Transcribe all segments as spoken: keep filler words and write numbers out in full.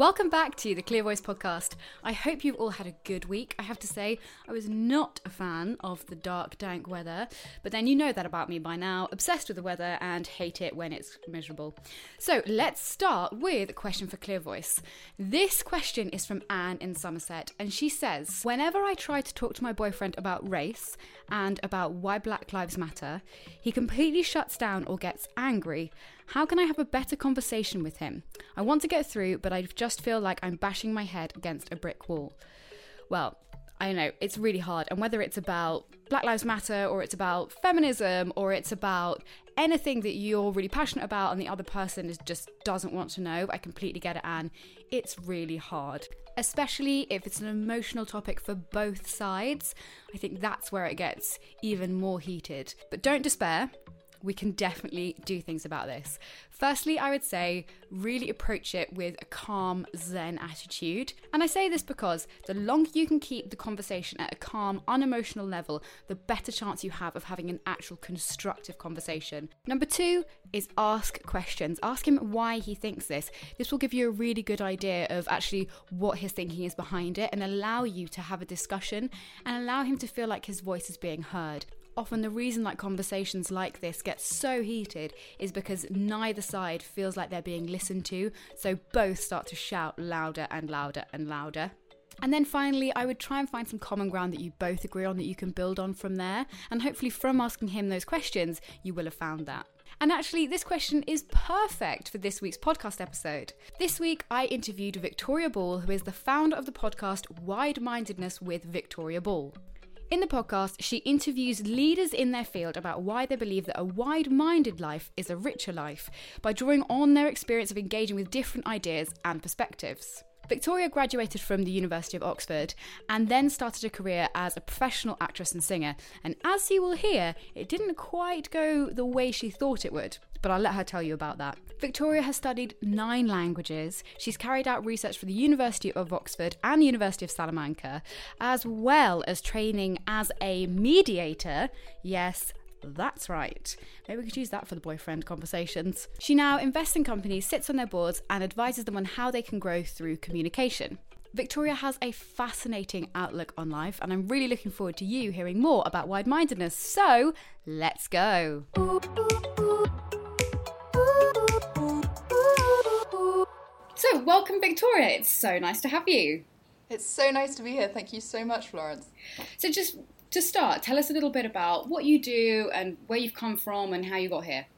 Welcome back to the Clear Voice podcast. I hope you've all had a good week. I have to say, I was not a fan of the dark, dank weather, but then you know that about me by now, obsessed with the weather and hate it when it's miserable. So let's start with a question for Clear Voice. This question is from Anne in Somerset, and she says, whenever I try to talk to my boyfriend about race and about why Black Lives Matter, he completely shuts down or gets angry. How can I have a better conversation with him? I want to get through, but I just feel like I'm bashing my head against a brick wall. Well, I know, it's really hard. And whether it's about Black Lives Matter or it's about feminism or it's about anything that you're really passionate about and the other person is just doesn't want to know, I completely get it, Anne. It's really hard. Especially if it's an emotional topic for both sides. I think that's where it gets even more heated. But don't despair. We can definitely do things about this. Firstly, I would say really approach it with a calm, zen attitude. And I say this because the longer you can keep the conversation at a calm, unemotional level, the better chance you have of having an actual constructive conversation. Number two is ask questions. Ask him why he thinks this. This will give you a really good idea of actually what his thinking is behind it and allow you to have a discussion and allow him to feel like his voice is being heard. Often the reason like conversations like this get so heated is because neither side feels like they're being listened to, so both start to shout louder and louder and louder. And then finally, I would try and find some common ground that you both agree on that you can build on from there, and hopefully from asking him those questions, you will have found that. And actually, this question is perfect for this week's podcast episode. This week, I interviewed Victoria Ball, who is the founder of the podcast Wide-Mindedness with Victoria Ball. In the podcast, she interviews leaders in their field about why they believe that a wide-minded life is a richer life by drawing on their experience of engaging with different ideas and perspectives. Victoria graduated from the University of Oxford and then started a career as a professional actress and singer. And as you will hear, it didn't quite go the way she thought it would, but I'll let her tell you about that. Victoria has studied nine languages. She's carried out research for the University of Oxford and the University of Salamanca, as well as training as a mediator. Yes, that's right. Maybe we could use that for the boyfriend conversations. She now invests in companies, sits on their boards, and advises them on how they can grow through communication. Victoria has a fascinating outlook on life, and I'm really looking forward to you hearing more about wide-mindedness. So, let's go. So, welcome, Victoria. It's so nice to have you. It's so nice to be here. Thank you so much, Florence. So, just to start, tell us a little bit about what you do and where you've come from and how you got here.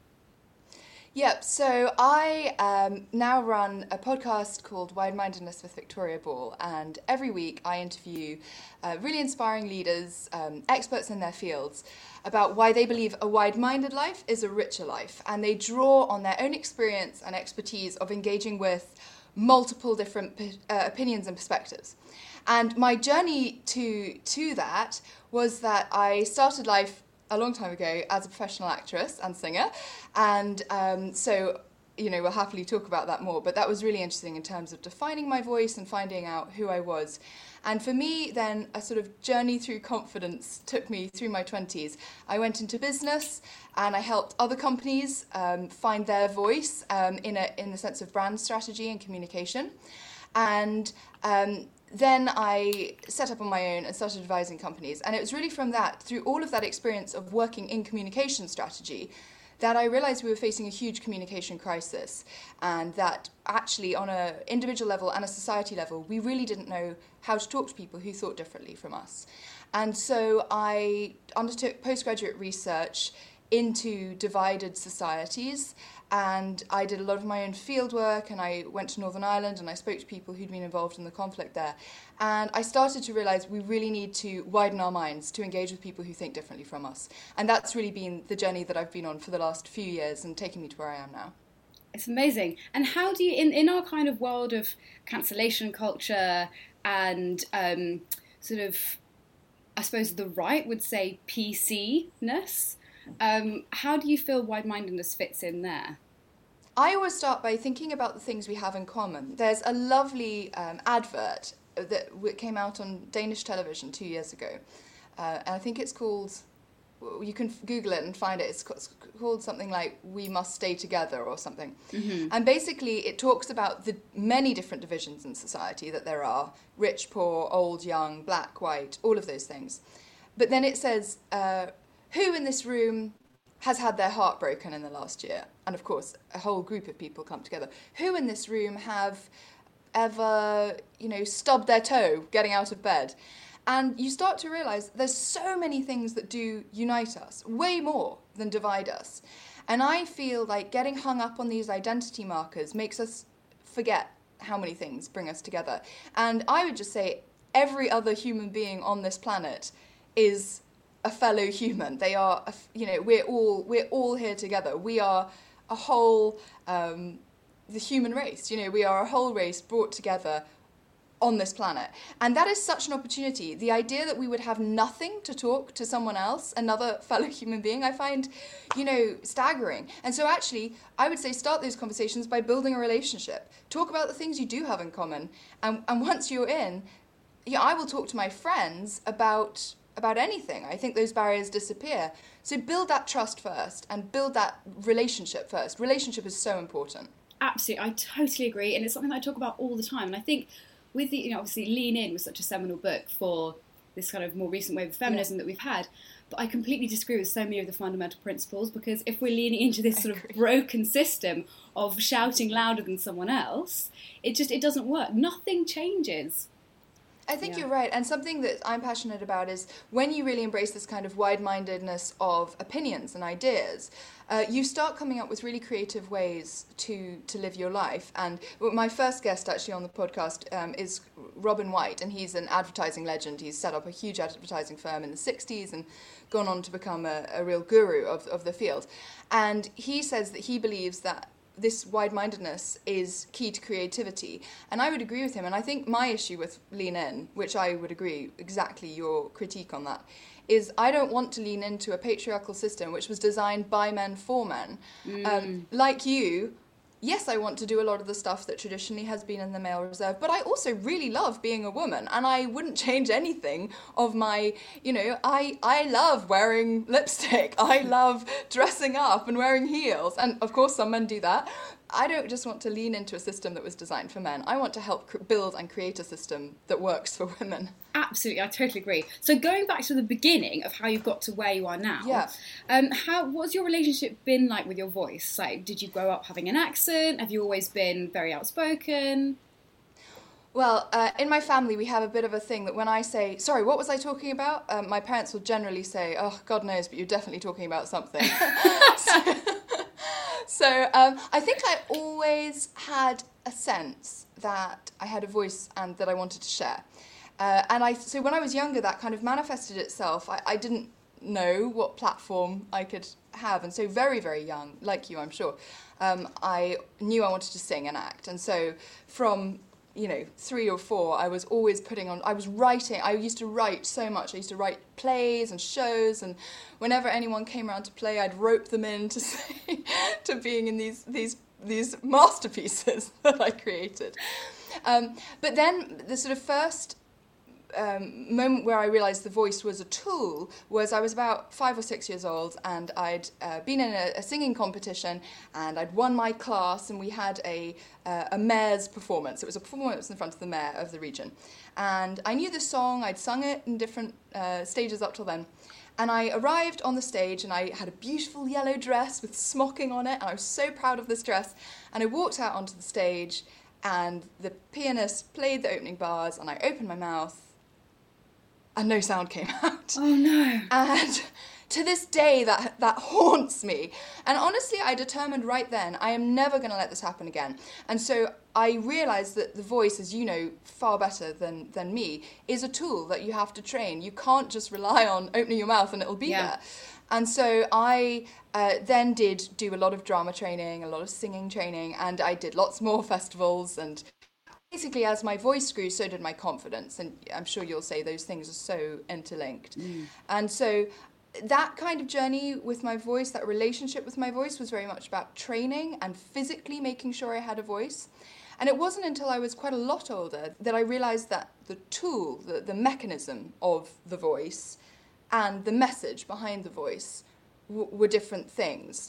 Yep, so I um, now run a podcast called Wide-Mindedness with Victoria Ball, and every week I interview uh, really inspiring leaders, um, experts in their fields, about why they believe a wide-minded life is a richer life, and they draw on their own experience and expertise of engaging with multiple different uh, opinions and perspectives. And my journey to to that was that I started life a long time ago as a professional actress and singer, and um, so you know we'll happily talk about that more, but that was really interesting in terms of defining my voice and finding out who I was. And for me then a sort of journey through confidence took me through my twenties. I went into business and I helped other companies um, find their voice um, in a in the sense of brand strategy and communication, and um, then I set up on my own and started advising companies. And it was really from that, through all of that experience of working in communication strategy, that I realized we were facing a huge communication crisis, and that actually on an individual level and a society level, we really didn't know how to talk to people who thought differently from us. And so I undertook postgraduate research into divided societies, and I did a lot of my own field work, and I went to Northern Ireland and I spoke to people who'd been involved in the conflict there, and I started to realise we really need to widen our minds to engage with people who think differently from us. And that's really been the journey that I've been on for the last few years and taking me to where I am now. It's amazing. And how do you, in, in our kind of world of cancellation culture and um, sort of, I suppose the right would say P C-ness, Um, how do you feel wide-mindedness fits in there? I always start by thinking about the things we have in common. There's a lovely um, advert that came out on Danish television two years ago, uh, and I think it's called you can Google it and find it. It's called something like We Must Stay Together or something. Mm-hmm. And basically it talks about the many different divisions in society that there are: rich, poor, old, young, black, white, all of those things. But then it says, uh, who in this room has had their heart broken in the last year? And of course, a whole group of people come together. Who in this room have ever, you know, stubbed their toe getting out of bed? And you start to realise there's so many things that do unite us, way more than divide us. And I feel like getting hung up on these identity markers makes us forget how many things bring us together. And I would just say every other human being on this planet is a fellow human. They are, a, you know, we're all we're all here together. We are a whole, um, the human race. You know, we are a whole race brought together on this planet. And that is such an opportunity. The idea that we would have nothing to talk to someone else, another fellow human being, I find, you know, staggering. And so actually, I would say start those conversations by building a relationship. Talk about the things you do have in common. And, and once you're in, yeah, I will talk to my friends about about anything. I think those barriers disappear. So build that trust first and build that relationship first. Relationship is so important. Absolutely. I totally agree. And it's something that I talk about all the time. And I think with the, you know, obviously Lean In was such a seminal book for this kind of more recent wave of feminism yeah. that we've had. But I completely disagree with so many of the fundamental principles, because if we're leaning into this sort of broken system of shouting louder than someone else, it just, it doesn't work. Nothing changes. I think yeah. you're right. And something that I'm passionate about is when you really embrace this kind of wide-mindedness of opinions and ideas, uh, you start coming up with really creative ways to, to live your life. And my first guest actually on the podcast um, is Robin White, and he's an advertising legend. He's set up a huge advertising firm in the sixties and gone on to become a, a real guru of, of the field. And he says that he believes that this wide-mindedness is key to creativity. And I would agree with him. And I think my issue with Lean In, which I would agree exactly your critique on that, is I don't want to lean into a patriarchal system which was designed by men for men. Mm. Um, like you, yes, I want to do a lot of the stuff that traditionally has been in the male reserve, but I also really love being a woman, and I wouldn't change anything of my, you know, I, I love wearing lipstick, I love dressing up and wearing heels, and of course some men do that. I don't just want to lean into a system that was designed for men. I want to help cr- build and create a system that works for women. Absolutely, I totally agree. So going back to the beginning of how you've got to where you are now, yeah. um, how what's your relationship been like with your voice? Like, did you grow up having an accent? Have you always been very outspoken? Well, uh, in my family, we have a bit of a thing that when I say, sorry, what was I talking about? Um, my parents will generally say, oh, God knows, but you're definitely talking about something. so so um, I think I always had a sense that I had a voice and that I wanted to share. Uh, and I so when I was younger, that kind of manifested itself. I, I didn't know what platform I could have. And so very, very young, like you, I'm sure, um, I knew I wanted to sing and act. And so from you know, three or four, I was always putting on, I was writing, I used to write so much. I used to write plays and shows, and whenever anyone came around to play, I'd rope them in to say, to being in these these these masterpieces that I created. Um, but then the sort of first Um, moment where I realised the voice was a tool was I was about five or six years old, and I'd uh, been in a, a singing competition, and I'd won my class, and we had a uh, a mayor's performance. It was a performance in front of the mayor of the region, and I knew the song. I'd sung it in different uh, stages up till then, and I arrived on the stage, and I had a beautiful yellow dress with smocking on it, and I was so proud of this dress, and I walked out onto the stage, and the pianist played the opening bars, and I opened my mouth, and no sound came out. Oh, no. And to this day, that that haunts me. And honestly, I determined right then, I am never going to let this happen again. And so I realised that the voice, as you know far better than, than me, is a tool that you have to train. You can't just rely on opening your mouth and it'll be yeah. there. And so I uh, then did do a lot of drama training, a lot of singing training, and I did lots more festivals, and basically, as my voice grew, so did my confidence, and I'm sure you'll say those things are so interlinked. Mm. And so that kind of journey with my voice, that relationship with my voice, was very much about training and physically making sure I had a voice. And it wasn't until I was quite a lot older that I realised that the tool, the, the mechanism of the voice and the message behind the voice w- were different things.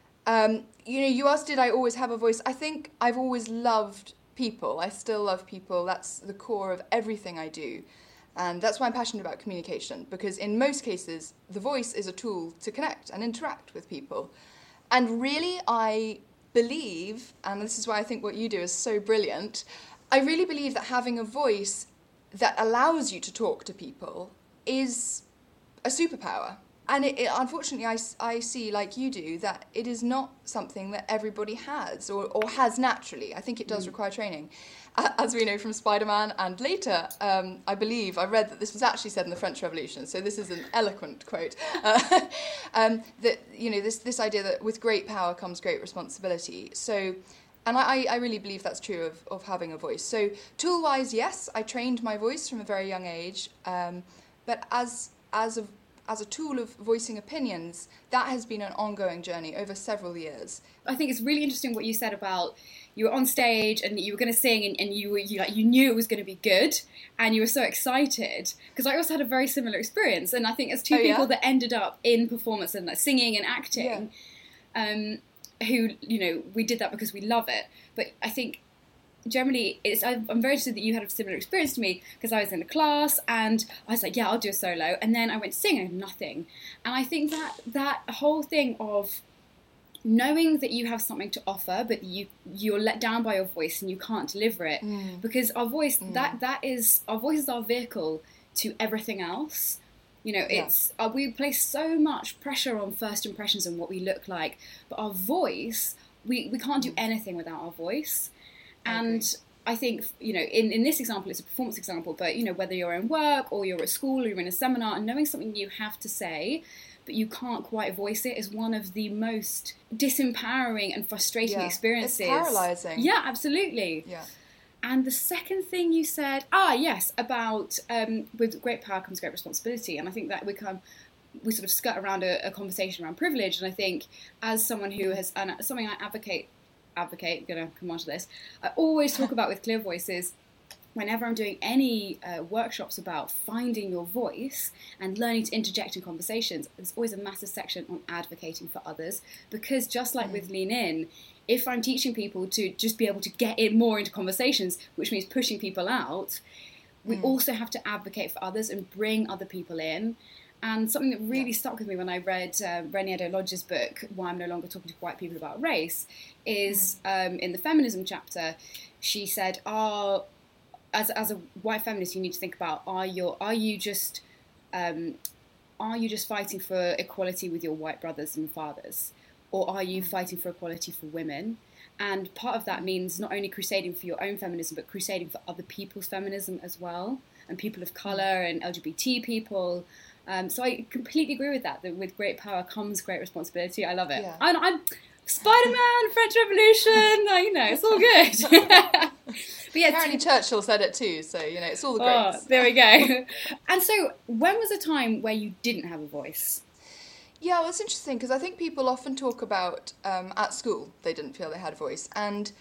Um, you know, you asked, did I always have a voice? I think I've always loved people. I still love people. That's the core of everything I do. And that's why I'm passionate about communication, because in most cases, the voice is a tool to connect and interact with people. And really, I believe, and this is why I think what you do is so brilliant, I really believe that having a voice that allows you to talk to people is a superpower. And it, it, unfortunately, I, I see, like you do, that it is not something that everybody has or, or has naturally. I think it does mm. require training. Uh, as we know from Spider-Man and later, um, I believe, I read that this was actually said in the French Revolution, so this is an eloquent quote, uh, um, that, you know, this, this idea that with great power comes great responsibility. So, and I, I really believe that's true of, of having a voice. So tool-wise, yes, I trained my voice from a very young age, um, but as as a as a tool of voicing opinions, that has been an ongoing journey over several years. I think it's really interesting what you said about you were on stage and you were going to sing and, and you were you like you knew it was going to be good and you were so excited, because I also had a very similar experience, and I think as two oh, people yeah? that ended up in performance and like singing and acting, yeah. um, who, you know, we did that because we love it. But I think generally, it's, I'm very interested that you had a similar experience to me, because I was in a class and I was like, yeah, I'll do a solo. And then I went to sing and I had nothing. And I think that that whole thing of knowing that you have something to offer, but you, you're let down by your voice and you can't deliver it. Mm. Because our voice, mm. that that is, our voice is our vehicle to everything else. You know, it's yeah. uh, we place so much pressure on first impressions and what we look like. But our voice, we, we can't do anything without our voice. And I think, you know, in, in this example, it's a performance example, but, you know, whether you're in work or you're at school or you're in a seminar, and knowing something you have to say, but you can't quite voice it, is one of the most disempowering and frustrating yeah. experiences. It's paralysing. Yeah, absolutely. Yeah. And the second thing you said, ah, yes, about um, with great power comes great responsibility. And I think that we come, we sort of skirt around a, a conversation around privilege. And I think as someone who has, and something I advocate advocate, I'm going to come on to this, I always talk about with Clear Voices, whenever I'm doing any uh, workshops about finding your voice and learning to interject in conversations, there's always a massive section on advocating for others, because just like mm. with Lean In, if I'm teaching people to just be able to get in more into conversations, which means pushing people out, we mm. also have to advocate for others and bring other people in. And something that really yeah. stuck with me when I read uh, Reni Eddo-Lodge's book, Why I'm No Longer Talking to White People About Race, is mm. um, in the feminism chapter, she said, oh, as as a white feminist, you need to think about, are you, are you just um, are you just fighting for equality with your white brothers and fathers? Or are you mm. fighting for equality for women? And part of that means not only crusading for your own feminism, but crusading for other people's feminism as well, and people of colour and L G B T people. Um, so I completely agree with that, that with great power comes great responsibility. I love it. Yeah. I'm, I'm Spider-Man, French Revolution, like, you know, it's all good. But yeah, apparently t- Churchill said it too, so, you know, it's all the greats. Oh, there we go. And so, when was a time where you didn't have a voice? Yeah, well, it's interesting, because I think people often talk about um, at school they didn't feel they had a voice, and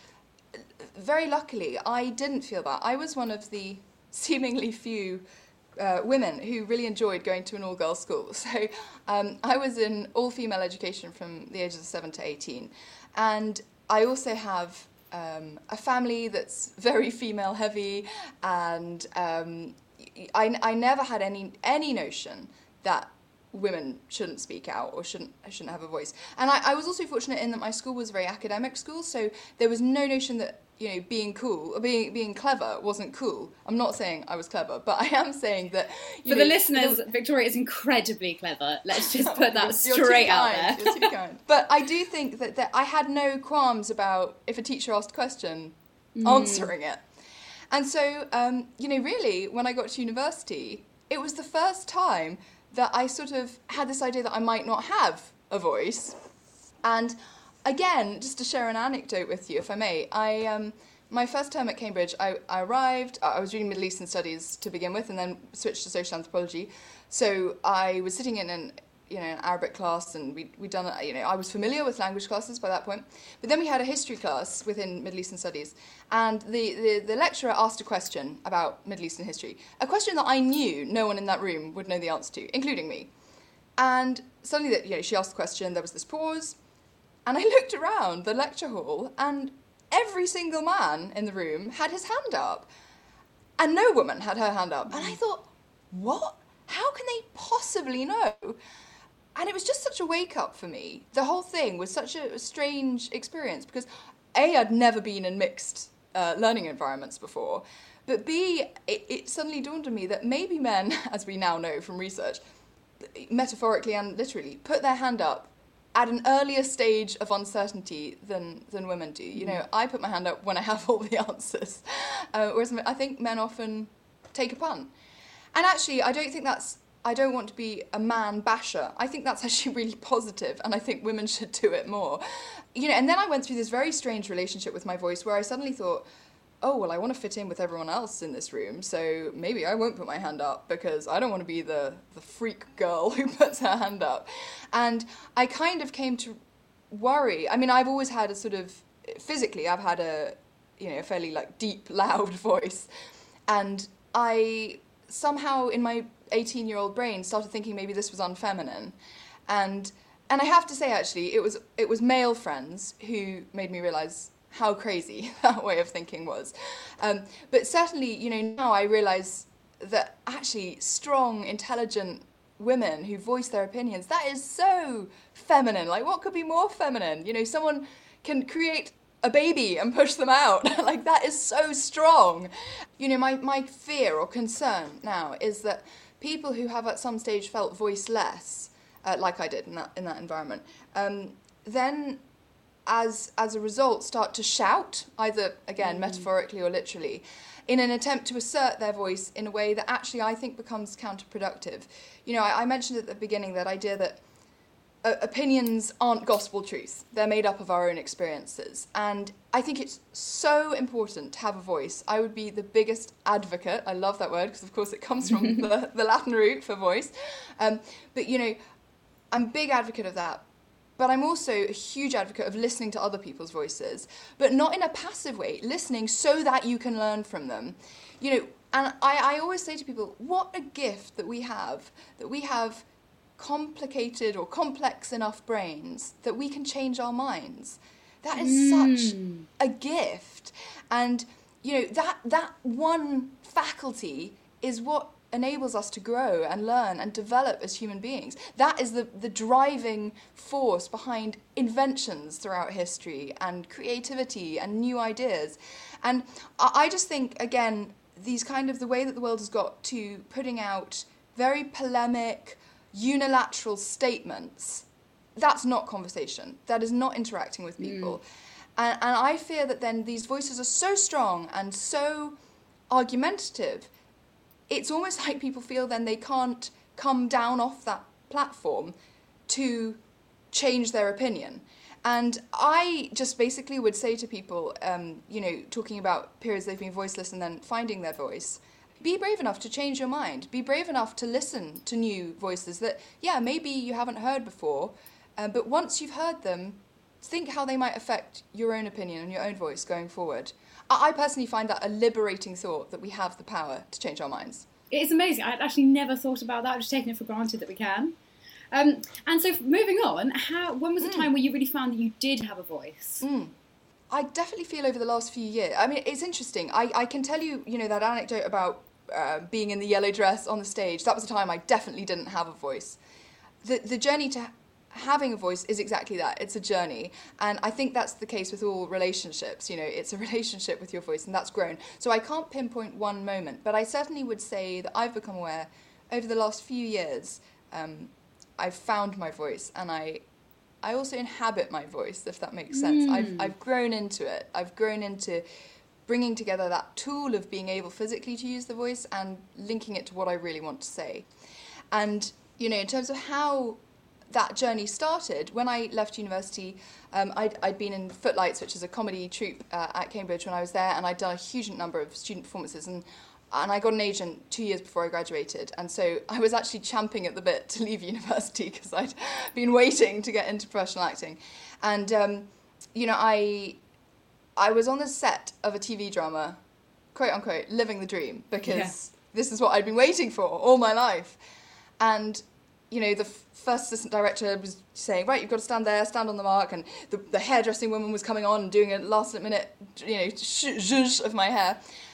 very luckily I didn't feel that. I was one of the seemingly few Uh, women who really enjoyed going to an all-girls school. So um, I was in all-female education from the ages of seven to eighteen. And I also have um, a family that's very female-heavy, and um, I, I never had any any notion that women shouldn't speak out or shouldn't shouldn't have a voice. And I, I was also fortunate in that my school was a very academic school, so there was no notion that, you know, being cool or being being clever wasn't cool. I'm not saying I was clever, but I am saying that, you for know, the listeners, there, Victoria is incredibly clever. Let's just put that you're, you're straight too out kind, there. You're too kind. But I do think that, that I had no qualms about if a teacher asked a question, mm. answering it. And so, um, you know, really, when I got to university, it was the first time that I sort of had this idea that I might not have a voice. And again, just to share an anecdote with you, if I may, I um, my first term at Cambridge, I, I arrived, I was reading Middle Eastern Studies to begin with, and then switched to social anthropology. So I was sitting in an you know, an Arabic class, and we we'd done, you know, I was familiar with language classes by that point. But then we had a history class within Middle Eastern Studies, and the, the, the lecturer asked a question about Middle Eastern history, a question that I knew no one in that room would know the answer to, including me. And suddenly, that you know, she asked the question, there was this pause, and I looked around the lecture hall, and every single man in the room had his hand up, and no woman had her hand up. And I thought, what? How can they possibly know? And it was just such a wake-up for me. The whole thing was such a strange experience because, A, I'd never been in mixed uh, learning environments before, but B, it, it suddenly dawned on me that maybe men, as we now know from research, metaphorically and literally, put their hand up at an earlier stage of uncertainty than, than women do. You know, I put my hand up when I have all the answers, uh, whereas I think men often take a punt. And actually, I don't think that's, I don't want to be a man basher. I think that's actually really positive, and I think women should do it more. You know, and then I went through this very strange relationship with my voice where I suddenly thought, oh, well, I want to fit in with everyone else in this room, so maybe I won't put my hand up because I don't want to be the, the freak girl who puts her hand up. And I kind of came to worry. I mean, I've always had a sort of, physically, I've had a, you know, a fairly, like, deep, loud voice. And I somehow, in my eighteen-year-old brain, started thinking maybe this was unfeminine. And and I have to say, actually, it was it was male friends who made me realise how crazy that way of thinking was. Um, but certainly, you know, now I realise that actually strong, intelligent women who voice their opinions, that is so feminine. Like, what could be more feminine? You know, someone can create a baby and push them out. Like, that is so strong. You know, my, my fear or concern now is that people who have at some stage felt voiceless, uh, like I did in that in that environment, um, then as as a result start to shout, either, again, mm. metaphorically or literally, in an attempt to assert their voice in a way that actually I think becomes counterproductive. You know, I, I mentioned at the beginning that idea that uh, opinions aren't gospel truth. They're made up of our own experiences. And I think it's so important to have a voice. I would be the biggest advocate. I love that word because, of course, it comes from the, the Latin root for voice. Um, but, you know, I'm a big advocate of that. But I'm also a huge advocate of listening to other people's voices, but not in a passive way, listening so that you can learn from them. You know, and I, I always say to people, what a gift that we have, that we have complicated or complex enough brains that we can change our minds. That is mm. such a gift. And, you know, that that one faculty is what enables us to grow and learn and develop as human beings. That is the, the driving force behind inventions throughout history and creativity and new ideas. And I, I just think, again, these kind of the way that the world has got to putting out very polemic, unilateral statements, that's not conversation. That is not interacting with people. Mm. And, and I fear that then these voices are so strong and so argumentative, it's almost like people feel then they can't come down off that platform to change their opinion. And I just basically would say to people, um, you know, talking about periods they've been voiceless and then finding their voice, be brave enough to change your mind. Be brave enough to listen to new voices that, yeah, maybe you haven't heard before, uh, but once you've heard them, think how they might affect your own opinion and your own voice going forward. I personally find that a liberating thought, that we have the power to change our minds. It's amazing. I'd actually never thought about that. I've just taken it for granted that we can. Um, and so moving on, how, when was the mm. time where you really found that you did have a voice? Mm. I definitely feel over the last few years. I mean, it's interesting. I, I can tell you, you know, that anecdote about uh, being in the yellow dress on the stage. That was a time I definitely didn't have a voice. The the journey to having a voice is exactly that. It's a journey. And I think that's the case with all relationships. You know, it's a relationship with your voice, and that's grown. So I can't pinpoint one moment, but I certainly would say that I've become aware over the last few years, um, I've found my voice, and I I also inhabit my voice, if that makes sense. Mm. I've I've grown into it. I've grown into bringing together that tool of being able physically to use the voice and linking it to what I really want to say. And, you know, in terms of how that journey started, when I left university, um, I'd, I'd been in Footlights, which is a comedy troupe uh, at Cambridge when I was there, and I'd done a huge number of student performances, and and I got an agent two years before I graduated. And so I was actually champing at the bit to leave university because I'd been waiting to get into professional acting. And, um, you know, I I was on the set of a T V drama, quote unquote, living the dream, because yeah. this is what I'd been waiting for all my life. And, you know, the f- first assistant director was saying, right, you've got to stand there, stand on the mark. And the, the hairdressing woman was coming on and doing a last minute, you know, zhuzh of my hair.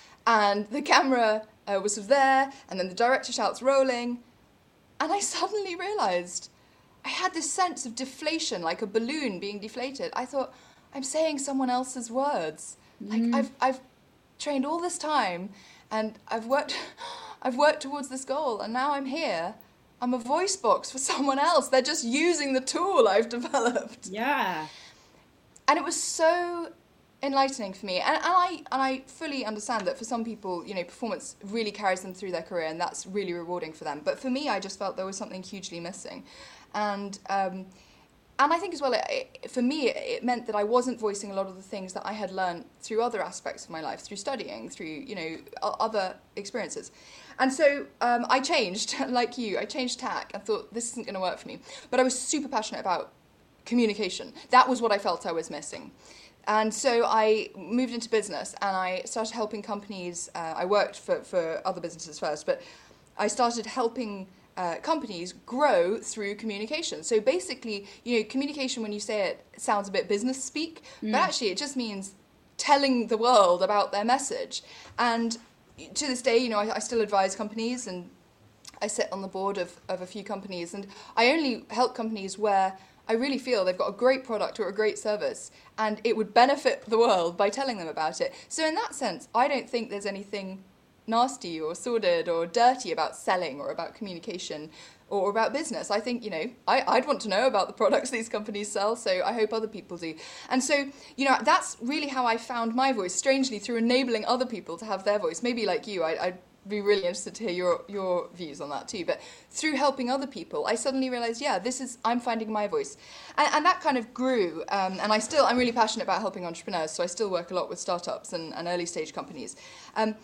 And the camera uh, was there, and then the director shouts rolling. And I suddenly realised I had this sense of deflation, like a balloon being deflated. I thought, I'm saying someone else's words. Mm. Like I've I've trained all this time, and I've worked I've worked towards this goal, and now I'm here. I'm a voice box for someone else. They're just using the tool I've developed. Yeah. And it was so enlightening for me. And, and I and I fully understand that for some people, you know, performance really carries them through their career, and that's really rewarding for them. But for me, I just felt there was something hugely missing. And um, and I think as well, it, it, for me, it, it meant that I wasn't voicing a lot of the things that I had learned through other aspects of my life, through studying, through, you know, other experiences. And so um, I changed, like you, I changed tack and thought, this isn't going to work for me. But I was super passionate about communication. That was what I felt I was missing. And so I moved into business, and I started helping companies. Uh, I worked for, for other businesses first, but I started helping uh, companies grow through communication. So basically, you know, communication, when you say it, sounds a bit business speak, mm. but actually it just means telling the world about their message. And to this day, you know, I, I still advise companies, and I sit on the board of, of a few companies, and I only help companies where I really feel they've got a great product or a great service, and it would benefit the world by telling them about it. So in that sense, I don't think there's anything nasty or sordid or dirty about selling or about communication or about business. I think, you know, I, I'd want to know about the products these companies sell, so I hope other people do. And so, you know, that's really how I found my voice, strangely, through enabling other people to have their voice. Maybe like you, I, I'd be really interested to hear your, your views on that too. But through helping other people, I suddenly realised, yeah, this is, I'm finding my voice. And, and that kind of grew. Um, and I still, I'm really passionate about helping entrepreneurs, so I still work a lot with startups and, and early stage companies. Um,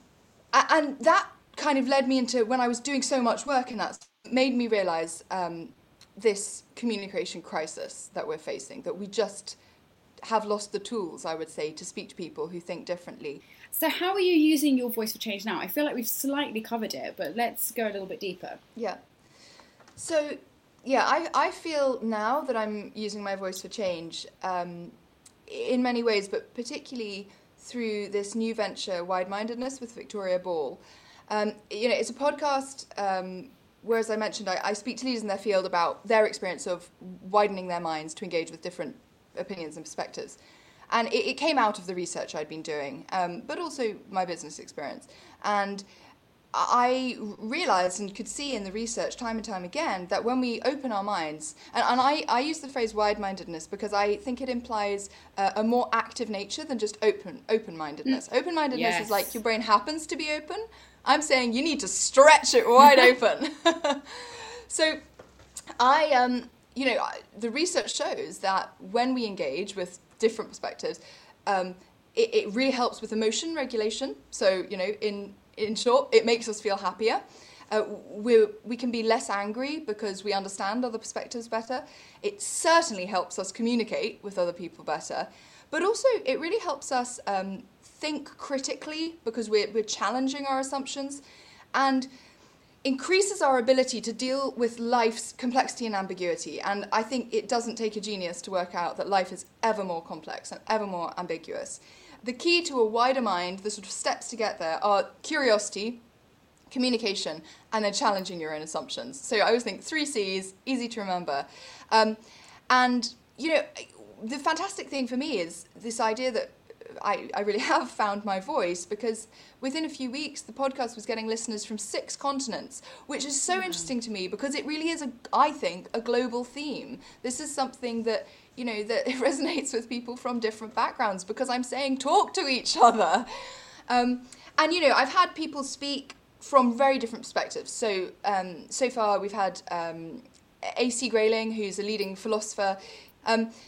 and that kind of led me into, when I was doing so much work in that, made me realise um, this communication crisis that we're facing, that we just have lost the tools, I would say, to speak to people who think differently. So how are you using your voice for change now? I feel like we've slightly covered it, but let's go a little bit deeper. Yeah. So, yeah, I, I feel now that I'm using my voice for change um, in many ways, but particularly through this new venture, Wide-Mindedness with Victoria Ball. Um, you know, it's a podcast um, where, as I mentioned, I, I speak to leaders in their field about their experience of widening their minds to engage with different opinions and perspectives. And it, it came out of the research I'd been doing, um, but also my business experience. And I realised and could see in the research time and time again that when we open our minds, and, and I, I use the phrase wide-mindedness because I think it implies uh, a more active nature than just open, open-mindedness. Mm. Open-mindedness yes. is like your brain happens to be open. I'm saying you need to stretch it wide open. So I, um, you know, the research shows that when we engage with different perspectives, um, it, it really helps with emotion regulation. So, you know, in in short, it makes us feel happier. Uh, we we can be less angry because we understand other perspectives better. It certainly helps us communicate with other people better. But also, it really helps us um, think critically because we're, we're challenging our assumptions, and increases our ability to deal with life's complexity and ambiguity. And I think it doesn't take a genius to work out that life is ever more complex and ever more ambiguous. The key to a wider mind, the sort of steps to get there, are curiosity, communication, and then challenging your own assumptions. So I always think three C's, easy to remember. Um, and, you know, the fantastic thing for me is this idea that I, I really have found my voice, because within a few weeks the podcast was getting listeners from six continents, which is so mm. interesting to me because it really is, a, I think, a global theme. This is something that, you know, that resonates with people from different backgrounds because I'm saying talk to each other. Um, and, you know, I've had people speak from very different perspectives. So, um, so far we've had um, A C Grayling, who's a leading philosopher, um,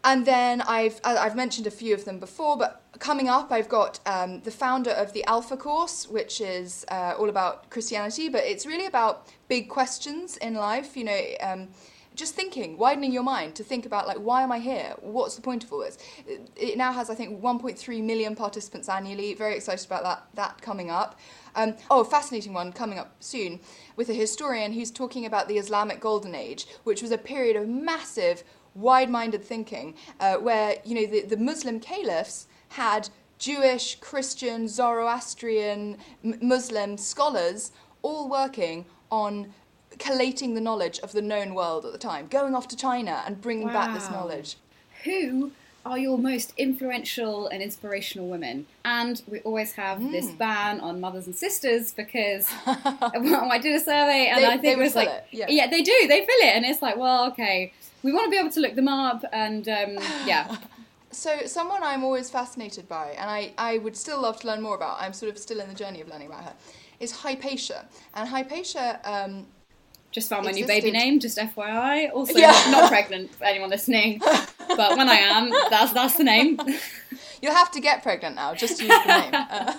and then I've I've mentioned a few of them before, but coming up I've got um, the founder of the Alpha Course, which is uh, all about Christianity, but it's really about big questions in life, you know, um, just thinking, widening your mind to think about, like, why am I here? What's the point of all this? It, it now has, I think, one point three million participants annually. Very excited about that, that coming up. Um, oh, a fascinating one coming up soon with a historian who's talking about the Islamic Golden Age, which was a period of massive, wide-minded thinking, uh, where, you know, the, the Muslim caliphs had Jewish, Christian, Zoroastrian, M- Muslim scholars all working on collating the knowledge of the known world at the time, going off to China and bringing wow. back this knowledge. Who are your most influential and inspirational women? And we always have mm. this ban on mothers and sisters because well, I did a survey and they, I think it was like, it. Yeah. yeah, they do, they fill it. And it's like, well, okay, we want to be able to look them up and um, yeah. So someone I'm always fascinated by, and I, I would still love to learn more about, I'm sort of still in the journey of learning about her, is Hypatia. And Hypatia... Um, Just found my existed. new baby name, just F Y I. Also, yeah. not, not pregnant for anyone listening, but when I am, that's that's the name. You'll have to get pregnant now, just to use the name. Uh,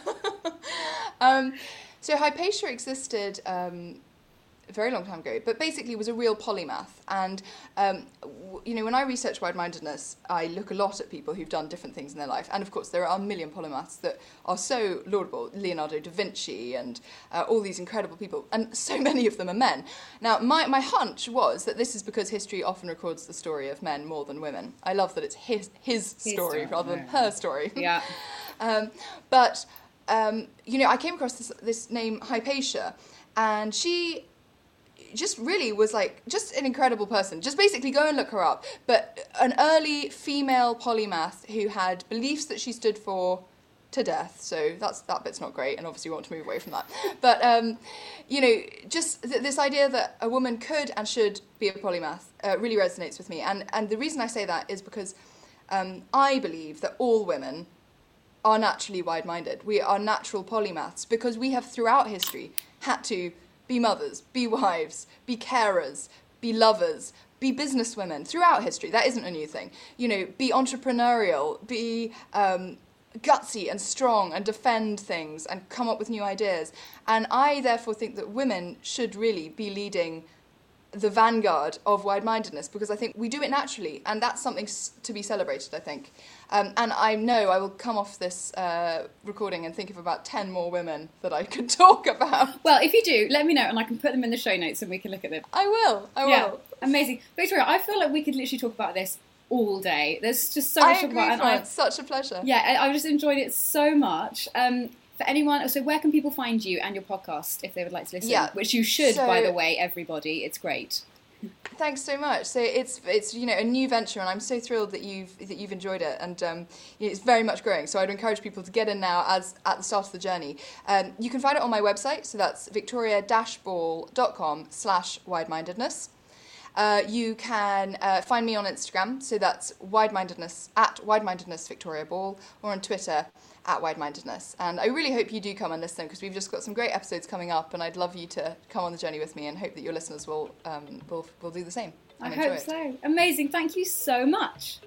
um, so Hypatia existed um, a very long time ago, but basically was a real polymath. And, um, w- you know, when I research wide-mindedness, I look a lot at people who've done different things in their life. And, of course, there are a million polymaths that are so laudable. Leonardo da Vinci and uh, all these incredible people. And so many of them are men. Now, my, my hunch was that this is because history often records the story of men more than women. I love that it's his, his, his story, story rather than her story. Yeah. um, but, um, you know, I came across this, this name Hypatia, and she... just really was like just an incredible person. Just basically go and look her up. But an early female polymath who had beliefs that she stood for to death. So that's that bit's not great, and obviously we want to move away from that. But um, you know, just th- this idea that a woman could and should be a polymath uh, really resonates with me. And and the reason I say that is because um, I believe that all women are naturally wide-minded. We are natural polymaths because we have throughout history had to be mothers, be wives, be carers, be lovers, be businesswomen throughout history. That isn't a new thing. You know, be entrepreneurial, be um, gutsy and strong and defend things and come up with new ideas. And I therefore think that women should really be leading the vanguard of wide-mindedness because I think we do it naturally, and that's something to be celebrated, I think. Um, and I know I will come off this uh, recording and think of about ten more women that I could talk about. Well, if you do, let me know and I can put them in the show notes and we can look at them. I will, I yeah, will. Amazing. Victoria, I feel like we could literally talk about this all day. There's just so much I to agree, talk about. and it's such a pleasure. Yeah, I, I've just enjoyed it so much. Um, for anyone, so where can people find you and your podcast if they would like to listen? Yeah. Which you should, So, by the way, everybody. It's great. Thanks so much. So it's it's you know a new venture, and I'm so thrilled that you've that you've enjoyed it, and um, you know, it's very much growing. So I'd encourage people to get in now as at the start of the journey. Um, you can find it on my website, so that's victoria dash ball dot com slash wide-mindedness. Uh, you can uh, find me on Instagram, so that's wide-mindedness at wide-mindedness Victoria Ball, or on Twitter at wide-mindedness. And I really hope you do come and listen because we've just got some great episodes coming up, and I'd love you to come on the journey with me, and hope that your listeners will um, will will do the same. I and hope enjoy it. so. Amazing. Thank you so much.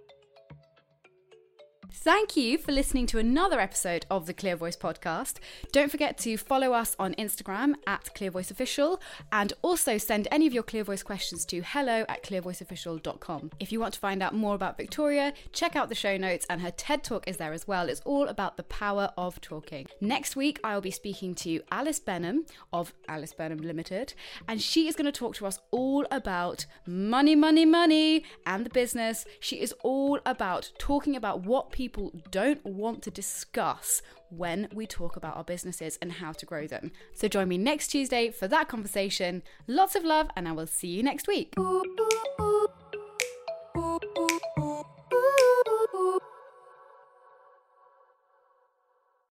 Thank you for listening to another episode of the Clear Voice podcast. Don't forget to follow us on Instagram at Clear Voice Official, and also send any of your Clear Voice questions to hello at clear voice official dot com. If you want to find out more about Victoria, check out the show notes, and her TED Talk is there as well. It's all about the power of talking. Next week, I'll be speaking to Alice Benham of Alice Benham Limited, and she is going to talk to us all about money, money, money, and the business. She is all about talking about what people People don't want to discuss when we talk about our businesses and how to grow them. So join me next Tuesday for that conversation. Lots of love, and I will see you next week. Ooh, ooh, ooh.